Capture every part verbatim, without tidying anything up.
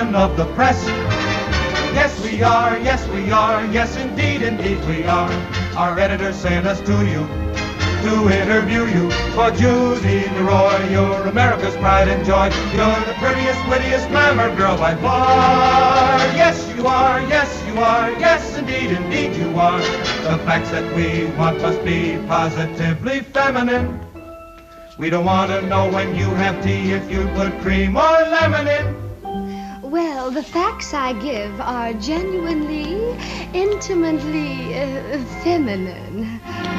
gentlemen of the press. Yes, we are, yes, we are, yes, indeed, indeed we are. Our editor sent us to you to interview you. For Judy Leroy, you're America's pride and joy. You're the prettiest, wittiest glamour girl by far. Yes, you are, yes, you are, yes, indeed, indeed you are. The facts that we want must be positively feminine. We don't want to know when you have tea if you put cream or lemon in. Well, the facts I give are genuinely, intimately uh, feminine.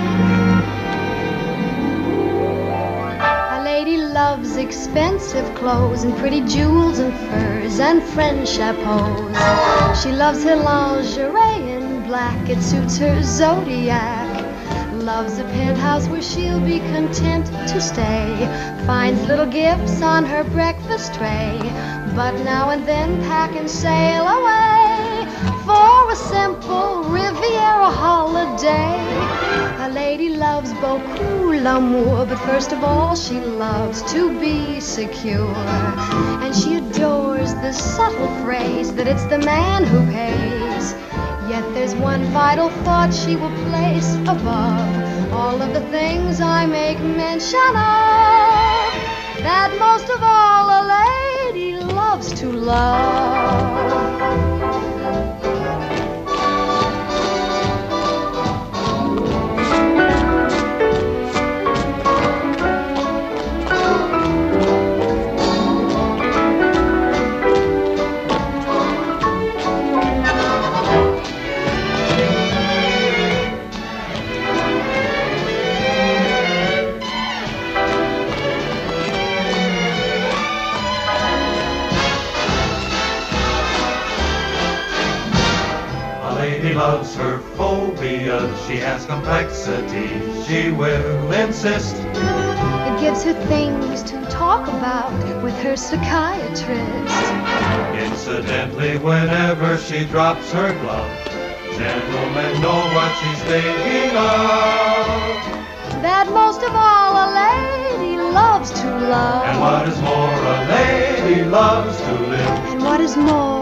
A lady loves expensive clothes and pretty jewels and furs and French chapeaux. She loves her lingerie in black, it suits her zodiac. Loves a penthouse where she'll be content to stay. Finds little gifts on her breakfast tray, but now and then pack and sail away for a simple Riviera holiday. A lady loves beaucoup l'amour, but first of all she loves to be secure. And she adores the subtle phrase that it's the man who pays. Yet there's one vital thought she will place above all of the things I make mention of, that most of all a lady loves to love. She loves her phobia, she has complexity, she will insist. It gives her things to talk about with her psychiatrist. Incidentally, whenever she drops her glove, gentlemen know what she's thinking of. That most of all a lady loves to love. And what is more, a lady loves to live. And what is more,